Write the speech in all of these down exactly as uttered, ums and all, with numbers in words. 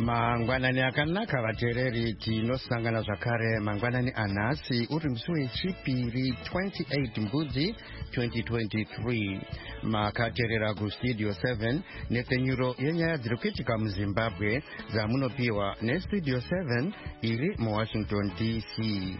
Mangwanani akanaka vateereri tinosangana zvakare mangwanani anhasi uri musi wechipiri twenty-eight mbudzi twenty twenty-three. Makateerera kustudio seven nepfenyuro yenyaya dziri kuitika muzimbabwe dzamunopiwa nestudio seven iri muwashington D C.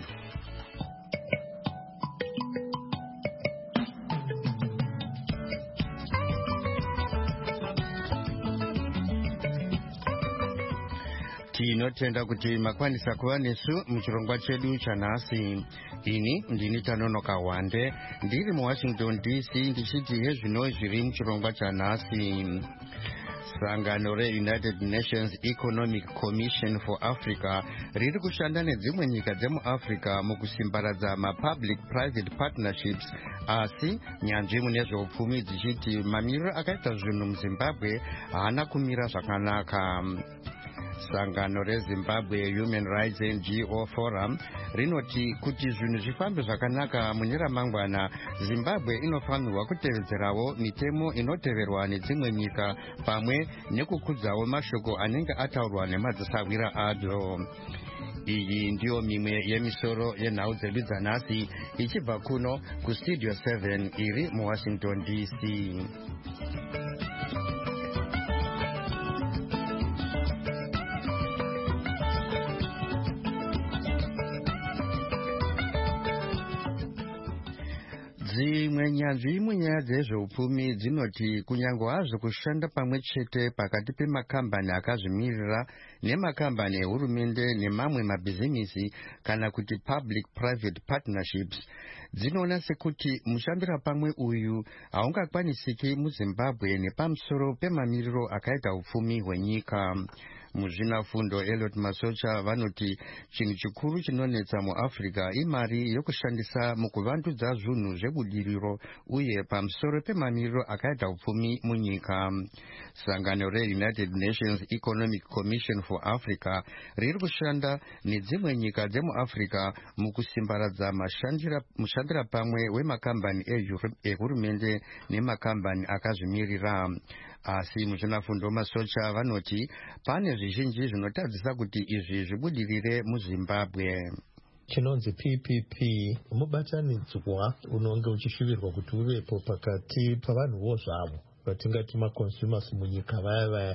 Tinotenda kuti makwanisa kuva nesu muchirongwa chedu chanhasi. Ini ndini Tanonoka Wande ndiri muwashington D C ndichiti hezvino zviri muchirongwa chanhasi. Sangano reUnited Nations Economic Commission for Africa riri kushanda nedzimwe nyika dzemuAfrica mukusimbaradza mapublic private partnerships, asi nyanzvi mune zveupfumi dzichiti mamiriro akaita zvinhu muZimbabwe haana kumira zvakanaka. Sangano reZimbabwe Human Rights N G O Forum rinoti kuti zvinhu zvifambe zvakanaka mune ramangwana, Zimbabwe inofanirwa kutevedzerawo mitemo inoteverwa nedzimwe nyika pamwe nekukudzawo mashoko anenge ataurwa nemadzisawira adzo. Iyi ndiyo mimwe yemisoro yenhau dzedu dzanhasi ichibva kuno kustudio seven iri muwashington D C. Dzimwe nyanzvi munyaya dzezveupfumi dzinoti kunyange hazvo kushanda pamwe chete pakati pemakambani akazvimirira nemakambani ehurumende nemamwe mabhizimisi kana kuti public private partnerships, dzinoona sekuti mushambira pamwe uyu haungakwanisiki muZimbabwe nepamusoro pemamiriro akaita upfumi hwenyika. Muzvinafundo Elliot Masocha vanoti chinhu chikuru chinonetsa muAfrica imari yokushandisa mukuvandudza zvinhu zvebudiriro uye pamusoro pemamiriro akaita upfumi munyika. Sangano reUnited Nations Economic Commission for Africa riri kushanda nedzimwe nyika dzemuAfrica mukusimbaradza mushandira pamwe wemakambani ehurumende nemakambani akazvimirira. Asi muzvinafundo Masocha vanoti pane zvizhinji zvinotadzisa kuti izvi zvibudirire muZimbabwe. Chinonzi P P P mubatanidzwa unonge uchishuvirwa kuti uvepo pakati pavanhuwo zvavo vatingati maconsumers munyika vaya vaya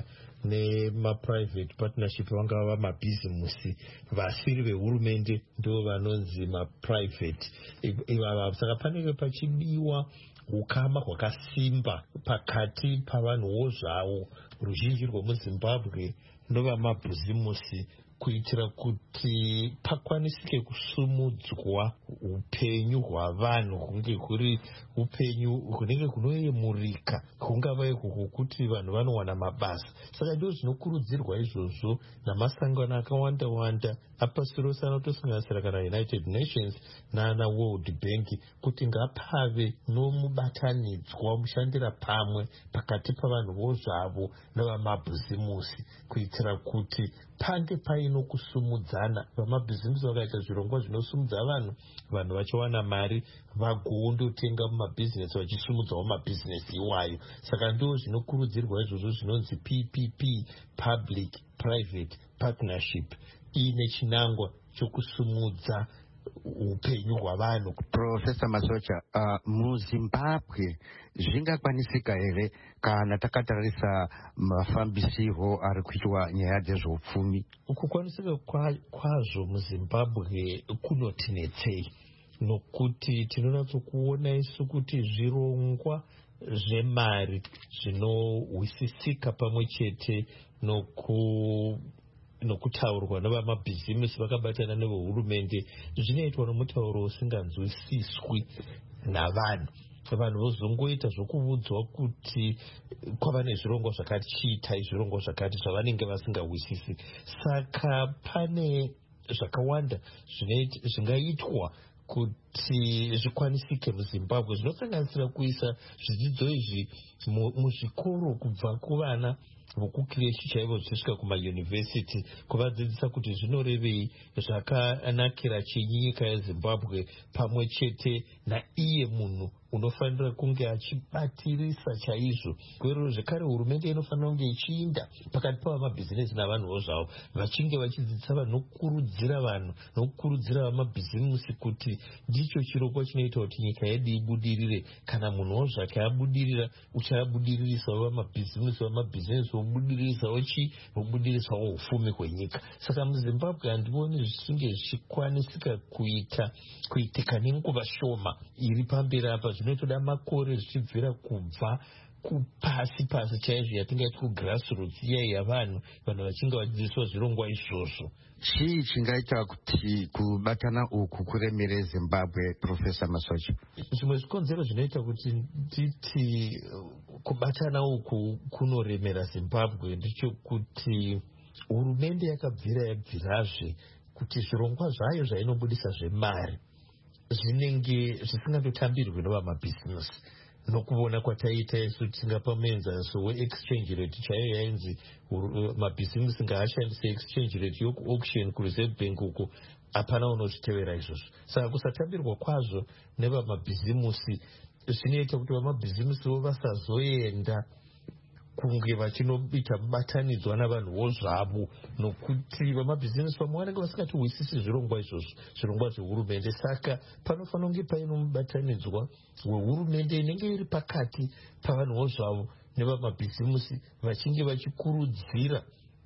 nemaprivate partnership vangava vamabhizimusi vasiri vehurumende ndo vanonzi maprivate ivava. Saka panenge pachidiwa ukama hwakasimba pakati pavanhuwo zvavo ruzhinji rwemuZimbabwe novamabhizimusi kuitira kuti pakwanisike kusumudzwa upenyu hwavanhu hunge kuri upenyu hunenge kunoyemurika, kungava iko kwokuti vanhu vanowana mabasa. Saka ndizvo zvinokurudzirwa izvozvo namasangano akawanda wanda apasi rose anotosanganisira kana United Nations nana World Bank kuti ngapave nomubatanidzwa mushandira pamwe pakati pavanhuwo zvavo navamabhizimusi kuitira kuti pange paino kusumudzana. Vamabhizimusi vakaita zvirongwa zvinosumudza vanhu, vanhu vachiwana mari vagondotenga mumabhizinesi vachisumudzawo mabhizinesi iwayo. Saka ndo zvinokurudzirwa izvozvo zvinonzi P P P, Public Private Partnership, ine chinangwa chokusumudza upenyu hwavanhu. Professor Masocha, uh, muZimbabwe zvingakwanisika here kana takatarisa mafambisiro ari kuitwa nyaya dzezveupfumi? Kukwanisika kwazvo muZimbabwe kunotinetsei nokuti tinonatsokuona isu kuti zvirongwa zvemari zvinohwisisika pamwe chete noku nokutaurwa nevamabhizimisi vakabatana nevehurumende zvinoitwa nomutauro usinganzwisiswi navanhu. Vanhu vozongoita zvokuudzwa kuti kwava nezvirongwa zvakati, chiitai zvirongwa zvakati zvavanenge vasingahwisisi. Saka pane zvakawanda zvingaitwa kuti zvikwanisike muZimbabwe, zvinosanganisira kuisa zvidzidzo izvi muzvikoro kubva kuvana vokukireshi chaivo zvichisvika kumayunivhesiti, kuvadzidzisa kuti zvinorevei, zvakanakira chinyi nyika yeZimbabwe pamwe chete naiye munhu unofanira kunge achibatirisa chaizvo. Kwero zvekare hurumende inofanira kunge ichiinda pakati pavamabhizinesi navanhuwo zvavo, vachinge vachidzidzisa vanhu nokukurudzira vanhu nokukurudzira vamabhizimusi kuti ndicho chirongwa chinoita kuti nyika yedu ibudirire. Kana munhuwo zvake abudirira, uchaabudirisawo vamabhizimusi, vamabhizinesi vobudirisawo chi vobudirisawo ufumi hwenyika. Saka muZimbabwe handioni zvichinge zvichikwanisika kuita kuitika nenguva shoma iri pamberi apa. Zvinotoda makore zvichibvira kubva kupasi pasi chaizvo, yatingati kugrassroots iya yavanhu vanhu vachinge vachidzidziswa zvirongwa izvozvo. Chii chingaita kuti kubatana uku kuremere Zimbabwe, Profesa Masocha? Zvimwe zvikonzero zvinoita kuti nditi kubatana uku kunoremera Zimbabwe ndechekuti hurumende yakabvira yabvirazve kuti zvirongwa zvayo zvainobudisa zvemari zvinenge zvisingatotambirwi nevamabhizinesi. Nokuona kwataita isu tingapamenzaso we-exchange rate chaiyo yainzi mabhizinesi ngaashandise exchange rate yoku-auction kureserve bank uko, hapana unozvitevera izvozvo. Saka kusatambirwa kwazvo nevamabhizimusi zvinoita kuti vamabhizimusiwo vasazoenda kunge vachinoita mubatanidzwa navanhuwo zvavo, nokuti vamabhizinesi vamwe vanenge vasingatihwisisi zvirongwa izvozvo, zvirongwa zvehurumende. Saka panofanira kunge paino mubatanidzwa wehurumende inenge iri pakati pavanhuwo zvavo nevamabhizimusi, vachinge vachikurudzira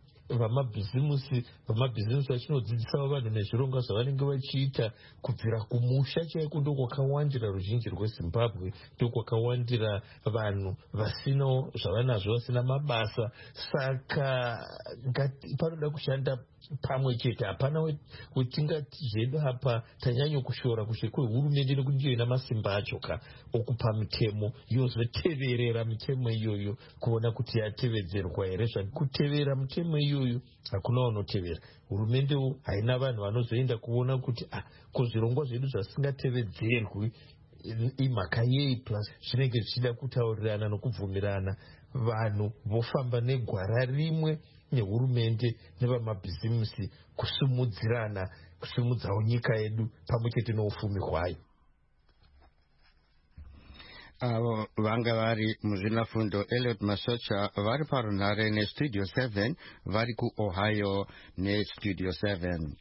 vamabhizimusi vamabhizimusi vachinodzidzisawo vanhu nezvirongwa zvavanenge vachiita kubvira kumusha chaiko. Ndokwakawandira ruzhinji rweZimbabwe, ndokwakawandira vanhu vasinawo zvavanazvo, vasina mabasa. Saka panoda kushanda pamwe chete. Hapana wetingati zvedu apa tanyanya kushora kushe kwehurumende nekuti ndiyo ina masimba acho ka okupa mitemo yozoteverera mitemo iyoyo kuona kuti yatevedzerwa here. Kutevera mitemo iyoyo hakuna unotevera. Hurumendewo haina vanhu vanozoenda kuona kuti ah, kuzvirongwa zvedu zvasingatevedzerwi imhaka yei, plus zvinenge zvichida kutaurirana nokubvumirana. Vanhu vofamba negwara rimwe nehurumende nevamabhizimusi kusumudzirana, kusumudzawo nyika yedu pamwe chete noufumi hwayo. Avo vanga vari muzvinafundo Elliot Masocha vari parunhare nestudio seven, vari kuOhio nestudio seven.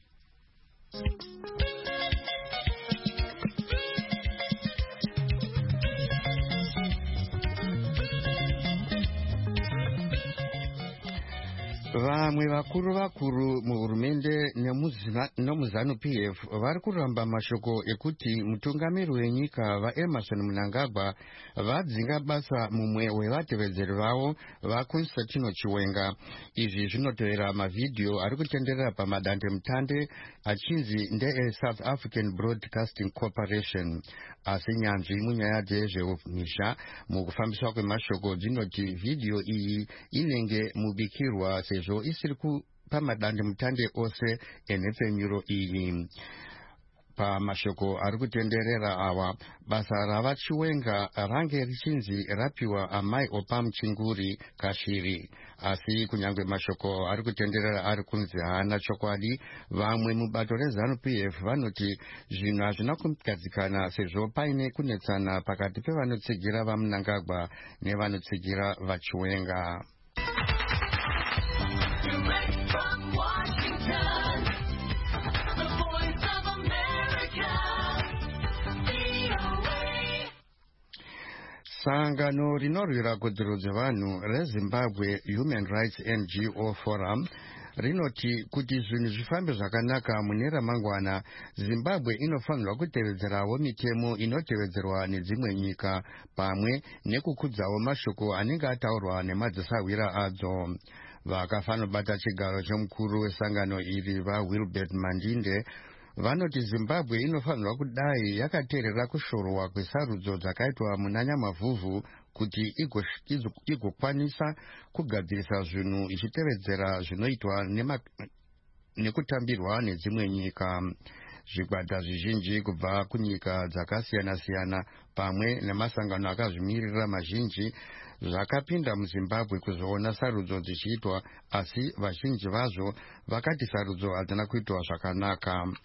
Vamwe vakuru vakuru muhurumende nemuzanu P F vari kuramba mashoko ekuti mutungamiri wenyika vaEmmerson Mnangagwa vadzinga basa mumwe wevatevedzeri vavo vaConstantino Chiwenga. Izvi zvinotevera mavhidhiyo ari kutenderera pamadandemutande achinzi ndeeSouth African Broadcasting Corporation. Asi nyanzvi munyaya dzezveumhizha mukufambiswa kwemashoko dzinoti vhidhiyo iyi inenge mubikirwa sezvo isiri pamadandemutande ose enhepfenyuro iyi. Pamashoko ari kutenderera awa, basa ravaChiwenga range richinzi rapiwa amai Opam Chinguri Kashiri. Asi kunyange mashoko ari kutenderera ari kunzi haana chokwadi, vamwe mubato rezanu P F vanoti zvinhu hazvina kugadzikana sezvo paine kunetsana pakati pevanotsigira vaMnangagwa nevanotsigira vaChiwenga. Sangano rinorwira kodzero dzevanhu reZimbabwe Human Rights N G O Forum rinoti kuti zvinhu zvifambe zvakanaka mune ramangwana, Zimbabwe inofanirwa kutevedzerawo mitemo inotevedzerwa nedzimwe nyika pamwe nekukudzawo mashoko anenge ataurwa nemadzisawira adzo. Vakafanobata chigaro chomukuru wesangano iri vaWilbert Mandinde vanoti Zimbabwe inofanirwa kudai yakateerera kushorwa kwesarudzo dzakaitwa muna Nyamavhuvhu kuti igokwanisa kugadzirisa zvinhu ichitevedzera zvinoitwa nekutambirwa nedzimwe nyika. Zvikwata zvizhinji kubva kunyika dzakasiyana-siyana pamwe nemasangano akazvimirira mazhinji zvakapinda muZimbabwe kuzoona sarudzo dzichiitwa, asi vazhinji vazvo vakati sarudzo hadzina kuitwa zvakanaka.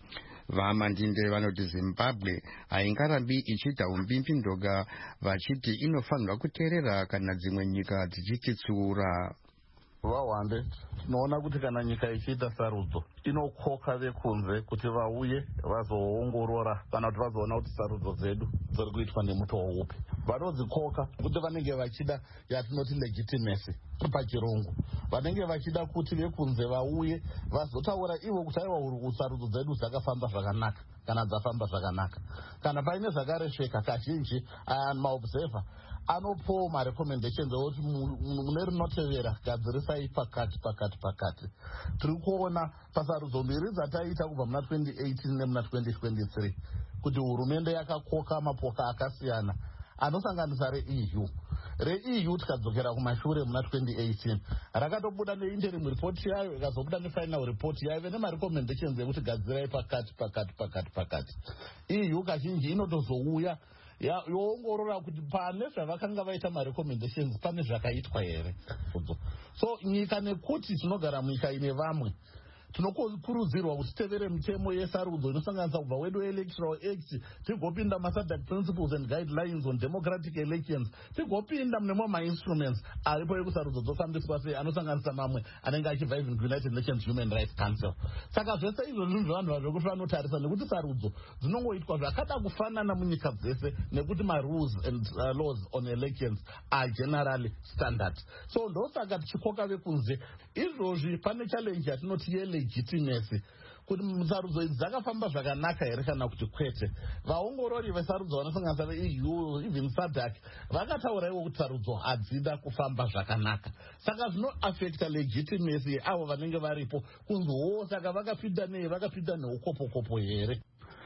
vaMandinde vanoti Zimbabwe haingarambi ichiita umbimbidoga vachiti inofanirwa kuteerera kana dzimwe nyika dzichititsuura. VaWande tinoona kuti kana nyika ichiita sarudzo inokoka vekunze kuti vauye vazoongorora kana kuti vazoona kuti sarudzo dzedu dziri kuitwa nemutoo upi. Vanodzikoka kuti vanenge vachida yatinoti legitimacy pachirungu, vanenge vachida kuti vekunze vauye vazotaura ivo kuti aiwa sarudzo dzedu dzakafamba zvakanaka kana dzafamba zvakanaka. Kana paine zvakaresheka kazhinji aya maobserver anopowo marecommendations ekuti mune rinotevera gadzirisai pakati pakati pakati. Tiri kuona pasarudzo mbiri dzataita kubva muna twenty eighteen nemuna twenty twenty-three kuti hurumende yakakoka mapoka akasiyana anosanganisa reE U. reE U tikadzokera kumashure muna twenty eighteen rakatobuda neinterim report yayo ikazobuda nefinal report yayo nemarecommendations ekuti gadzirai pakati pakati pakati pakati. E U kazhinji inotozouya yoongorora kuti pane zvavakanga vaita marecommendations pane zvakaitwa here. So nyika nekuti tinogara munyika ine vamwe tinokurudzirwa kuti tevere mitemo yesarudzo inosanganisa kubva wedu electoral act tigopinda maSADC principles and guidelines on democratic elections tigopinda munemwe mainstruments aripo ekusarudzo dzofambiswa sei anosanganisa mamwe anenge achibva even kuUnited Nations Human Rights Council. Saka zvese izvo zvinhu zvavanhu vazvokuti vanotarisa nekuti sarudzo dzinongoitwa zvakada kufanana munyika dzese nekuti marules and uh, laws on elections are generally standard. So ndosaka tichikoka vekunze izvozvi pane challenge yatinoti yele legitimacy kuti sarudzo idzi dzakafamba zvakanaka here kana kuti kwete. Vaongorori vesarudzo vanosanganisa veE U even SADC vakataura ivo kuti sarudzo hadzida kufamba zvakanaka. Saka zvinoaffecta legitimacy avo vanenge varipo kunziwo saka vakapinda nei vakapinda neukopokopo here.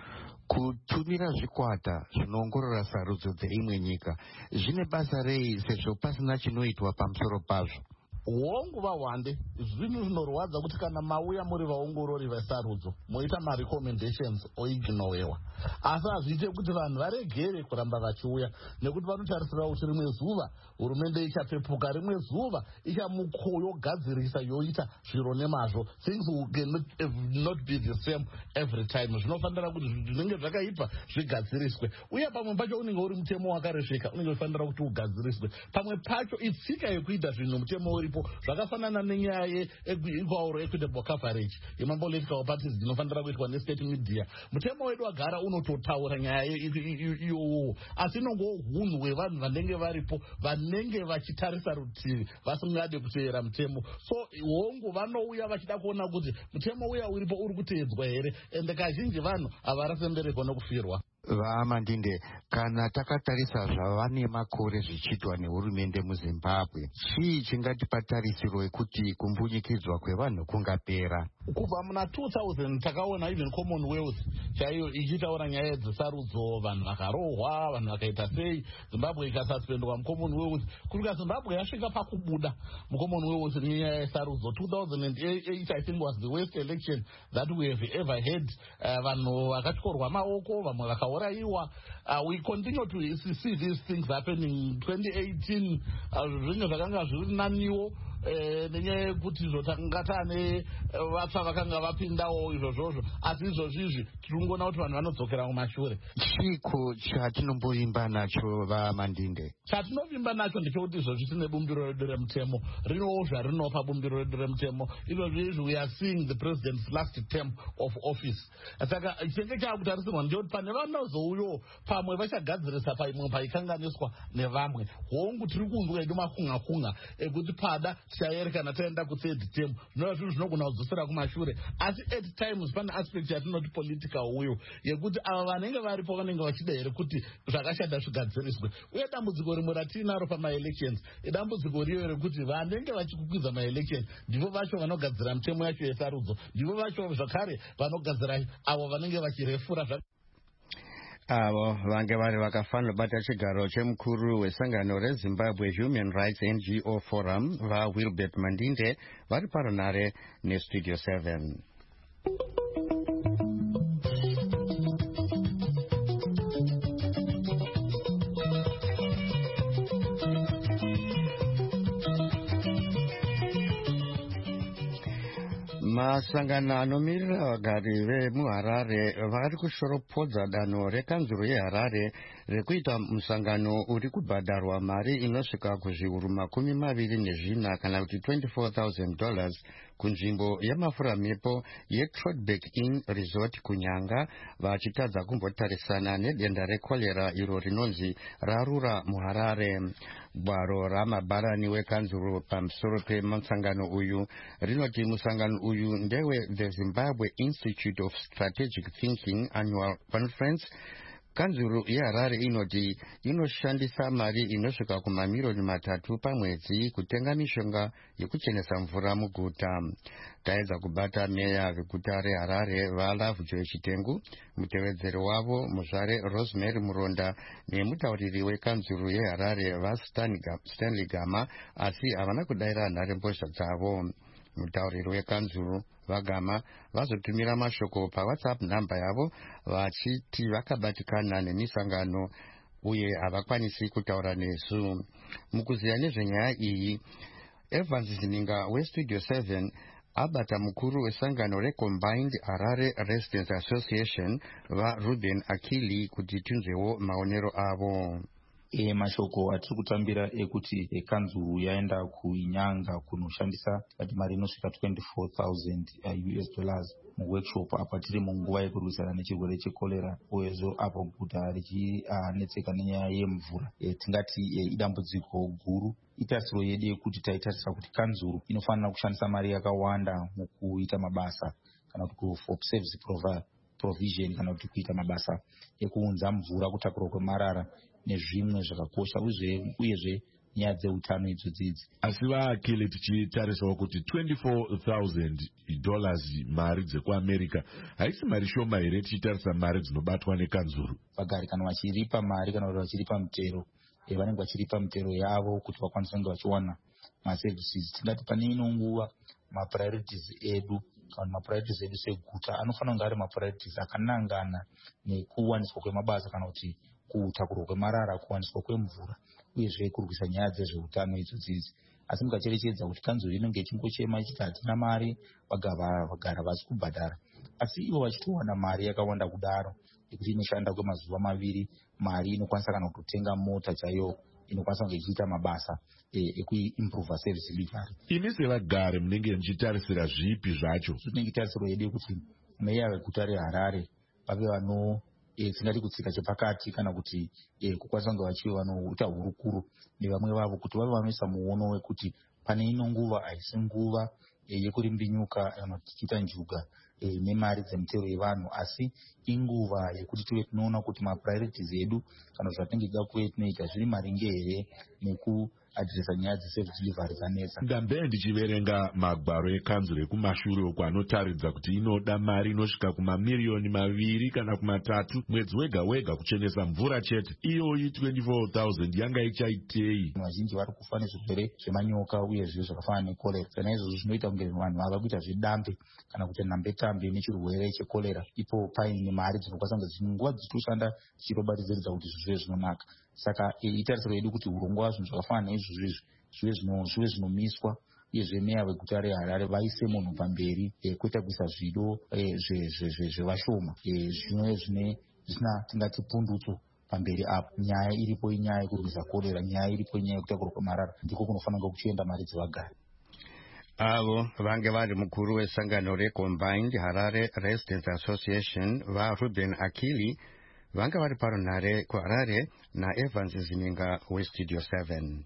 Kutumira zvikwata zvinoongorora sarudzo dzeimwe nyika zvine basa rei sezvo pasina chinoitwa pamusoro pazvo? Hongu vaWande zvinhu zvinorwadza kuti kana mauya muri vaongorori vesarudzo moita marecommendations oignowewa, asi hazviite kuti vanhu varegere kuramba vachiuya nekuti vanotarisira kuti rimwe zuva hurumende ichapepuka, rimwe zuva ichamuyogadzirisa yoita zviro nemazvo. Things will not be the same every time. Zvinofanira kuti zvinenge zvakaipa zvigadziriswe, uye pamwe pacho unenge uri mutemo wakaresheka unenge ufanira kuti ugadziriswe, pamwe pacho itsika yekuita zvinhu mutemo uripo zvakafanana nenyaya yeequal equitable coverage yemapolitical parties inofanira kuitwa nestate media. Mutemo wedu wagara unototaura nyaya iyowo, asi inongo hunhu hwevanhu vanenge varipo vanenge vachitarisa rutivi vasingade kuteera mutemo. So hongu vanouya vachida kuona kuti mutemo uya uripo uri kuteedzwa here, ende kazhinji vanhu havarasemberekwa nokufirwa. VaMandinde, kana takatarisa zvava nemakore zvichiitwa nehurumende muZimbabwe, chii chingatipa tarisiro yekuti kumbunyikidzwa kwevanhu kungapera? Kubva muna two thousand takaona even Commonwealth chaiyo ichitaura nyaya dzesarudzo, vanhu vakarohwa, vanhu vakaita sei, Zimbabwe ikasuspendwa muCommonwealth. Kusvika Zimbabwe yasvika pakubuda muCommonwealth nenyaya yesarudzo. two thousand eight I think was the worst election that we have ever had. Uh, vanhu vakatyorwa maoko, vamwe vakauraiwa. Uh, we continue to see these things happening. twenty eighteen zvinhu zvakanga zviri naniwo nenyaya yekuti zvotanga tane vatsva vakanga vapindawo izvo zvozvo, asi izvozvizvi tiri kungoona kuti vanhu vanodzokera mumashure. Chiko chatinomboimba nacho vaMandinde? Chatinovimba nacho ndechekuti izvozvi tine bumbiro redu remutemo rinowo zvarinopa bumbiro redu remutemo. Izvozvizvi we are seeing the president's last term of office. Saka chinenge chaakutarisirwa ndechekuti pane vanozouyo pamwe vachagadzirisa paimwe paikanganiswa nevamwe. Hongu tiri kunzwa edu makunga kunga ekuti pada tichaere kana taenda kuthird term zvinova zvinhu zvinogona kudzosera kumashure, asi at times pane aspect yatinoti political will yekuti ava vanenge varipo vanenge vachida here kuti zvakashata zvigadziriswe. Uye dambudziko rimwe ratinaro pamaelections idambudziko riyo rekuti vanenge vachikukwidza maelection ndivo vacho vanogadzira mitemo yacho yesarudzo, ndivo vacho zvakare vanogadzira avo vanenge vachirefura zva avo vange vari vakafanira bata chigaro chemukuru wesangano reZimbabwe Human Rights N G O Forum vaWilbert Mandinde vari paronare nestudio seven. masangano anomirira vagari vemuharare vari kushoropodza danho rekanzuro yeharare rekuita musangano uri kubhadharwa mari inosvika kuzviuru makumi maviri nezvina kana kuti twenty-four thousand dollars kunzvimbo yemafuramhepo yeTrodbeck Inn Resort kunyanga, vachitadza kumbotarisana nedenda rekolera iro rinonzi rarura muharare. Gwaro ramabharani wekanzuro pamusoro pemusangano uyu rinoti musangano uyu ndewe the Zimbabwe Institute of Strategic Thinking Annual Conference. Kanzuro yeHarare inoti inoshandisa mari inosvika kumamiriyoni matatu pamwedzi kutenga mishonga yekuchenesa mvura muguta. Taedza kubata meya veguta reHarare vaLovejoy Chitengu, mutevedzeri wavo muzvare Rosemary Muronda nemutauriri wekanzuro yeHarare vaStanley Gama, asi havana kudayira nharembozha dzavo. Mutauriri wekanzuro vagama vazotumira mashoko paWhatsApp nhamba yavo vachiti vakabatikana nemisangano uye havakwanisi kutaura nesu. Mukuziya nezvenyaya iyi, Evans Zininga weStudio seven abata mukuru wesangano reCombined Harare Residents Association vaRuben Akili kuti tinzwewo maonero avo. E, mashoko atiri kutambira ekuti ekanzuru yaenda kuinyanga kunoshandisa kati mari inosvika twenty-four thousand U S dollars muworkshop apa tiri munguva yekurwisana nechirwere chekolera uyezvo apo guta richinetseka nenyaya yemvura. E, tingati e, idambudziko guru. Itarisiro yedu yekuti taitarisa kuti kanzuru inofanira kushandisa mari yakawanda mukuita mabasa kana kuti for service provision kana kuti kuita mabasa ekuunza mvura, kutakura kwemarara nezvimwe zvakakosha uyezve nyaya dzeutano idzodzidzi. Asi vaAkili tichitarisawo kuti twenty-four thousand dollars mari dzekuAmerica haisi mari shoma here tichitarisa mari dzinobatwa nekanzuru. Vagari kana vachiripa mari kana kuti vachiripa mutero, e, vanenge vachiripa mutero yavo kuti vakwanise kunge vachiwana maservices. Tingati pane ino nguva mapriorities edu kana mapriorities edu seguta anofanira kunge ari mapriorities akanangana nekuwaniswa kwemabasa kana kuti kutakurwa kwemarara, kuwaniswa kwemvura uyezve kurwisa nyaya dzezveutano idzodzidzi. Asi mukacherechedza kuti kanzuro inenge ichingochema ichiti hatina mari, vagara vasi kubhadhara, asi ivo vachitowana mari yakawanda kudaro yekuti inoshanda kwemazuva maviri, mari inokwanisa kana kutenga mota chaiyo inokwanisa kunge ichiita mabasa ekuimprova service delivery. Ini sevagari munenge muchitarisira zvipi zvacho? Tinenge tarisiro yedu kuti meya veguta reHarare vave vano E, tingati kutsika chepakati kana kuti e, kukwanisa kunge vachive vanoita hurukuru nevamwe vavo kuti vave vanoisa muono wekuti pane ino nguva haisi nguva e, yekurimbinyuka kana tichiita njuga e, nemari dzemutero yevanhu, asi inguva yekuti tive tinoona kuti mapriorities edu kana zvatinenge tida kuve tinoita zviri maringe here neku adresa nyaya dzeservice delivery dzanetsa. Ndambe ndichiverenga magwaro ekanzuro ekumashure uko anotaridza kuti inoda mari inosvika kumamiriyoni maviri kana kumatatu mwedzi wega wega kuchenesa mvura chete. Iyoyi twenty-four thousand yanga ichaitei? Vazhinji vari kufa nezvirwere zvemanyoka uyezve zvakafanana nekolera. Kana izvozvo zvinoita kunge vanhu vava kuita zvedambe kana kuti nambetambe nechirwere chekolera. Ipo paine mari dzinokwanisa kunge dzinguva dzichitoshanda dzichirobatsiridza kuti zvive zvinonaka. Saka itarisiro yedu kuti urongwa zvinhu zvakafanana neizvozvo zvive zvinomiswa uyezve meya veguta reHarare vaise munhu pamberi kwete kuisa zvido zvevashoma zvimwe zvine zvisina tingati pundutso pamberi apo. Nyaya iripo inyaya yekurwisa kolera, nyaya iripo inyaya yekutakurwa kwemarara, ndiko kunofanira kuchienda mari dzevagari. Avo vange vari mukuru wesangano reCombined Harare Residents Association vaRuben Akili vanga vari parunhare kuHarare naEvans Zininga weStudio seven.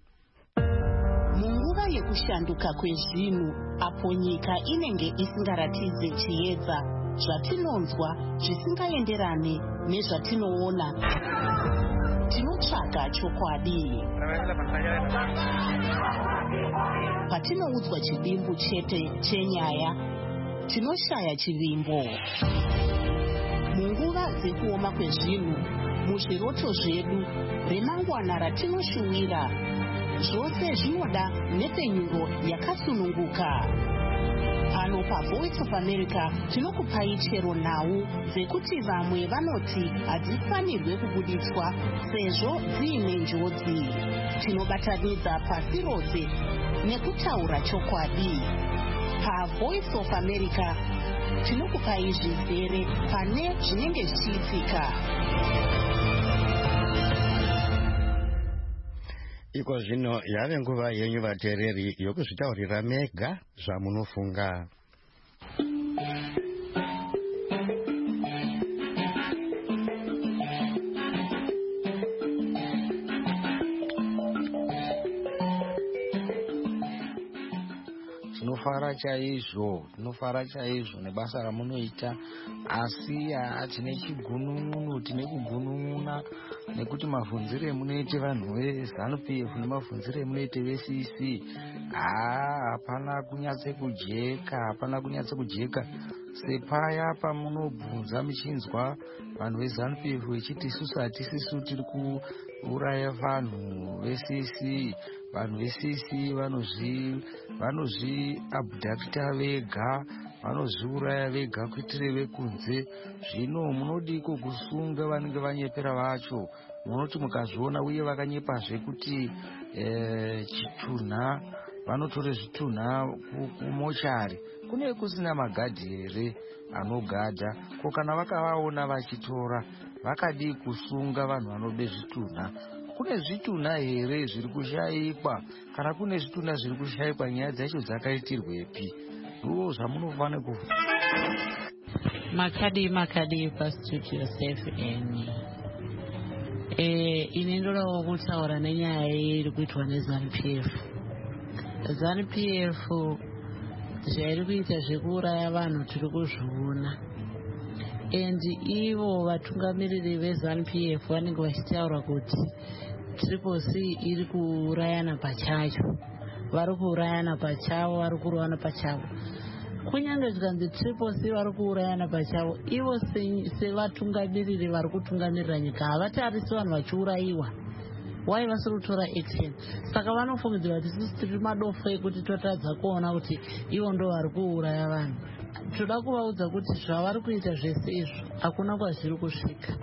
Munguva yekushanduka kwezvinhu apo nyika inenge isingaratidze chiedza, zvatinonzwa zvisingaenderane nezvatinoona, tinotsvaga chokwadi. Patinoudzwa chivimbo chete chenyaya, tinoshaya chivimbo. Munguva dzekuoma kwezvinhu, muzviroto zvedu, remangwana ratinoshuwira, zvose zvinoda nepfenyuro yakasununguka. Pano paVoice of America tinokupai chero nhau dzekuti vamwe vanoti hadzifanirwe kubuditswa sezvo dziine njodzi. Tinobatanidza pasi rose nekutaura chokwadi. paVoice of America tinokupai zvizere pane zvinenge zvichiitika. Iko zvino yave nguva yenyu vateereri yokuzvitaurira mega zvamunofunga. Tinofara chaizvo, tinofara chaizvo nebasa ramunoita, asi tine chigunun'unu, tine kugunun'una nekuti mavhunzire emunoite vanhu veZANU-P F nemavhunzire emunoite veC C haa hapana kunyatse kujeka, hapana kunyatse kujeka. Sepaya pamunobvunza muchinzwa vanhu veZANU-P F vechiti isusu hatisisu tiri kuuraya vanhu veC C, vanhu veC C vanozvi vanozvi abducta vega, vanozviuraya vega kuitire vekunze. Zvino munodiko kusunga vanenge vanyepera vacho? Munoti mukazviona uye vakanyepazve kuti eh, chitunha vanotore zvitunha kumochari, kune kusina magadhi here anogadha? Ko kana vakavaona vachitora vakadi kusunga vanhu vanode zvitunha, kune zvitunha here zviri kushaikwa? Kana kune zvitunha zviri kushaikwa, nyaya dzacho dzakaitirwepi? Ndoo zvamunofanira kufu. Makadi makadi pastudio seven. Eh ine ndoda kutaura nenyaya iri kuitwa neZANU-P F. ZANU-P F zvairi kuita zvekuuraya vanhu tiri kuzviona. And ivo vatungamiriri veZANU-P F vanenge vachitaura kuti Triple C iri kuurayana pachayo, vari kuurayana pachavo, vari kuurayana pachavo. Kunyange zvikanzi Triple C vari kuurayana pachavo, ivo sevatungamiriri vari kutungamirira nyika havatarisi vanhu vachiurayiwa. Why vasiri kutora action? Saka vanofungidzira kuti sisi tiri madofu ekuti totadza kuona kuti ivo ndo vari kuuraya vanhu. Toda kuvaudza kuti zvavari kuita zvese izvo hakuna kwazviri kusvika.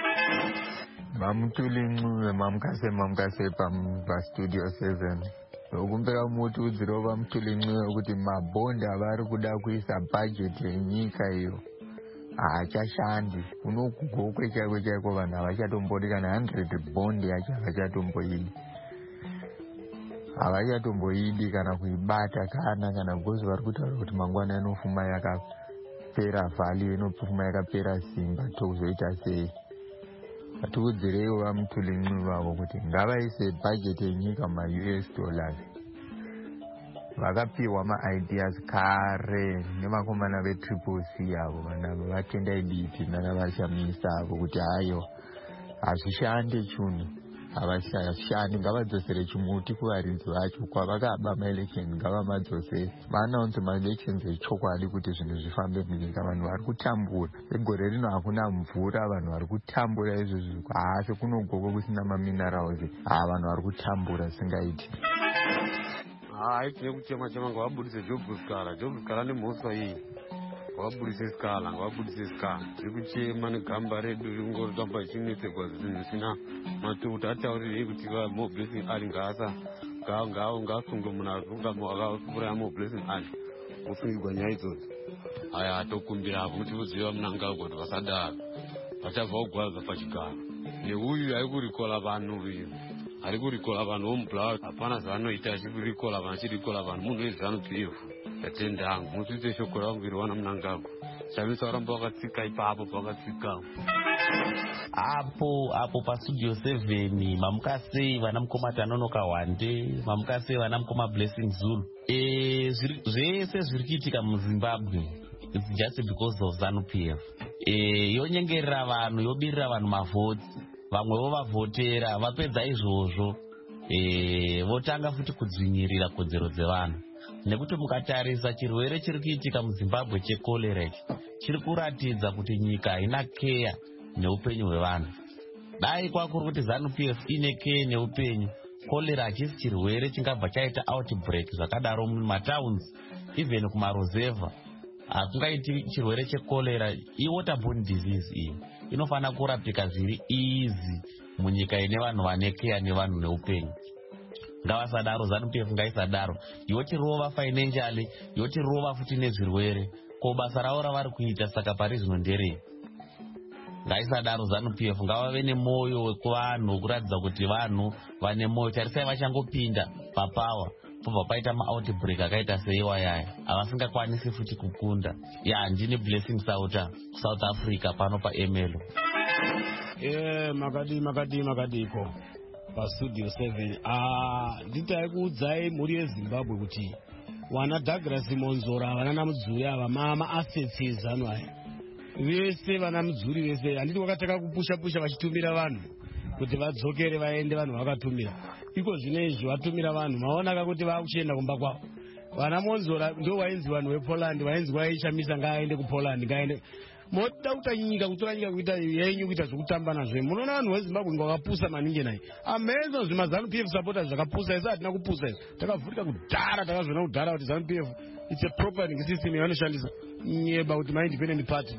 Mamutuli mamukase mamukase pastudio seven. Ukumbera mutiudziro vamutuli kuti mabhondi avari kuda kuisa bhajeti yenyika iyo haachashandi. Unokugokwe chako chako vanhu havachatombodi kana one hundred bondi yacho havachatomboidi. Havachatomboidi kana kuibata kana kana because vari kutaura kuti mangwana inofuma yakapera vhali, inofuma yakapera simba, tozoita sei? Atiudzireiwo vamutuli vavo kuti ngavaise bhajeti yenyika ma-U S dollars. Vakapiwa ma-ideas kare nemakomana veTriple C avo, vana vatendai biti nanavashamisa avo kuti hayo hazvishande chunhu, havashandi. Ngavadzosere chimuti kuvaridzi vacho kwavakaba maelection, ngavamadzosere vaanaunze maelections echokwadi kuti zvinhu zvifambe munyika. Vanhu vari kutambura, egore rino hakuna mvura, vanhu vari kutambura izvozvo. Haasi kunogoko kusina maminerals, haa vanhu vari kutambura singaiti. Haa tine kuchema chema ngavabudise Jobs Skala, Jobs Skala nemhosva iyi, ngavabudise Skala, ngavabudise Skala. Tiri kuchema negamba redu ringoramba chinetsekwa zvinhu zvisina matuta. Ataurire kuti Mo Blessing Ali ngaasa ngaasungwe munhu akauraya Mo Blessing Ali, kusungirwa nyaya idzodzo. Haya atokumbira hapo kuti voziva munangagwa kuti vasadaro vachabva kugwadza pachigaro. Neuyu ari kurikola vanhu uyu ari kurikola vanhu vomublawa, hapana zvaanoita achirikola vanhu achirikola vanhu. Munhu weZANU-P F yatenda hangu mutsvitse shoko ravangirwana munangagwa. Shamisa varamba vakatsika ipapo pavakatsika apo apo pastudio seven. Mamukasei vana mukoma Tanonoka Wande, mamukasei vana mukoma Blessing Zulu. E, zvese zviri kuitika muZimbabwe it's just because of ZANU-P F. E, yonyengerera vanhu, yobirira vanhu mavhoti, vamwe vovavhotera, vapedza izvozvo e, votanga futi kudzvinyirira kodzero dzevanhu. Nekuti mukatarisa chirwere chiri kuitika muZimbabwe chekolera chiri kuratidza kuti nyika haina keya neupenyu hwevanhu. Dai kwakuri kuti ZANU-P F ine keya neupenyu, kolera hachisi chirwere chingabva chaita outbreak zvakadaro mumatowns, even kumaruzevha hakungaiti chirwere chekolera. I-waterborne disease iyi inofanira kurapika zviri easy munyika ine vanhu vane keya nevanhu neupenyu. ngavasadaro, zanu p f ngaisadaro, yotirova financially, yotirova futi nezvirwere. Ko basa ravo ravari kuita saka pari zvino nderei? Ngaisadaro zanu p f, ngavave nemoyo wekuvanhu, wekuratidza kuti vanhu vane moyo. Tarisai vachangopinda papawa pobva paita ma-outbreak akaita seiwa yaya, havasingakwanisi futi kukunda. Ya, ndine Blessing Sauta, South Africa, pano paemelo. Eh, makadi makadi makadiko pastudio seven. Ah, nditai kuudzai mhuri yeZimbabwe kuti wana Douglas Monzora, vana namudzuri ava mama assets anu aya, vese vana mudzuri vese handiti wakataka kupusha pusha vachitumira vanhu kuti vadzokere vaende, vanhu vakatumira iko zvinezvi vatumira vanhu maonaka kuti vakuchienda kumba kwavo. Vana Monzora ndio wainzi vanhu vePoland, wainzi waishamisa ngaaende kuPoland, ngaaende moda kuta nyika kutora nyika kuita yenyu kuita zvokutamba nazvo. Munoona vanhu veZimbabwe ngavakapusa maningi naye. Amazing zvima ZANU P F supporters zvakapusa, isi hatina kupusa isi. Takavhurika kudhara, takazviona kudhara kuti ZANU P F it's a proper system yanoshandisa nyeba kuti ma-independent party.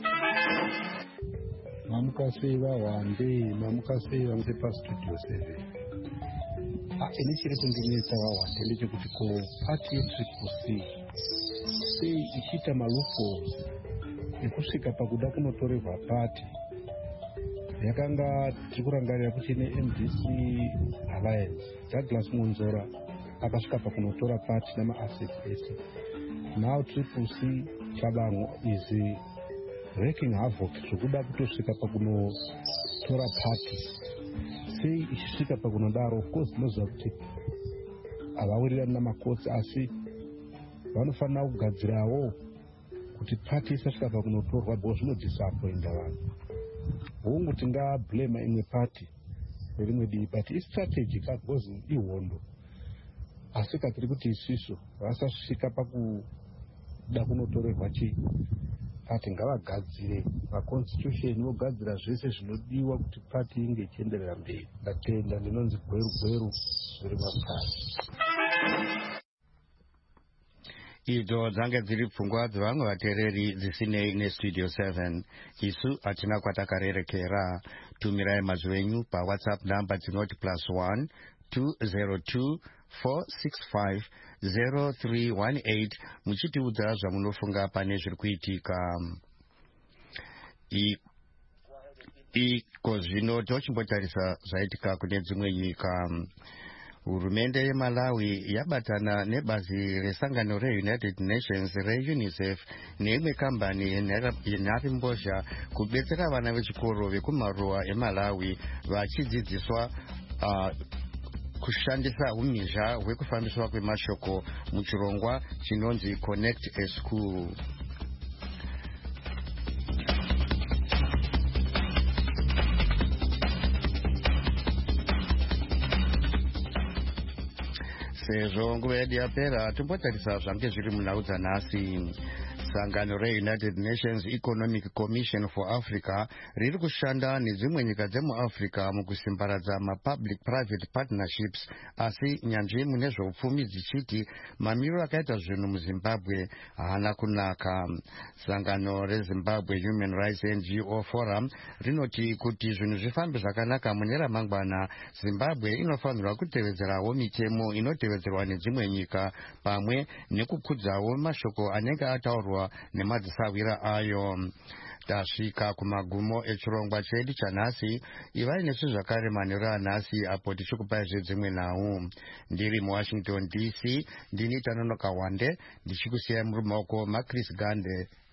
Mamukaseva Wande, Mamukaseva ngepastudio seven. Ah, ini chiri kundinetsa Wande ndechekuti ko party yeTriple C sei ichiita malupo ekusvika pakuda kunotorerwa pati. Yakanga tikurangarira kuti ne M D C Alliance, Douglas Monzora akasvika pakunotora pati nama-assets ese. Now Triple C Chabango is wreaking havoc zvekuda kutosvika pakunotora pati. Sei ichisvika pakunodaro, of course tinoziva kuti havawirirani namakotsi, asi vanofanira kugadzirawo kuti pati isasvika pakunotorwa, bo zvinodisappointa vanhu. Hongu tingablame imwe pati nerimwe divi, but istrategy because ihondo. Asi katiri kuti isiso vasasvika pakuda kunotorerwa chii pati, ngavagadzire maconstitution, vogadzira zvese zvinodiwa kuti pati inge ichienderera mberi. Ndatenda, ndinonzi gweru gweru zviri mapasi. Idzo dzange dziri pfungwa dzevamwe vateereri dzisinei nestudio seven. Isu hatina kwatakarerekera. Tumirai mazwi enyu paWhatsApp namba dzinoti plus one two zero two four six five zero three one eight muchitiudza zvamunofunga pane zviri kuitika. Iko zvino tochimbotarisa zvaitika kune dzimwe nyika. Hurumende yeMalawi yabatana nebazi resangano reUnited Nations reUNICEF neimwe kambani yenharimbozha kubetsera vana vechikoro vekumaruwa eMalawi vachidzidziswa uh, kushandisa umhizha hwekufambiswa kwemashoko muchirongwa chinonzi Connect a School. Sezvo nguva yedu yapera, tombotarisa zvange zviri munhau dzanhasi. Sangano reUnited Nations Economic Commission for Africa riri kushanda nedzimwe nyika dzemuAfrica mukusimbaradza ma-public private partnerships, asi nyanzvi mune zveupfumi dzichiti mamiriro akaita zvinhu muZimbabwe haana kunaka. Sangano reZimbabwe Human Rights N G O Forum rinoti kuti zvinhu zvifambe zvakanaka mune ramangwana, Zimbabwe inofanirwa kutevedzerawo mitemo inotevedzerwa nedzimwe nyika, pamwe nekukudzawo mashoko anenge ataurwa nemadzisawira ayo. Tasvika kumagumo echirongwa chedu chanhasi. Ivai nesu zvakare manheru anhasi apo tichikupai zvedzimwe nhau. Ndiri muWashington D C, ndini Tanonoka Wande, ndichikusiyai muri mumaoko maChris Gande.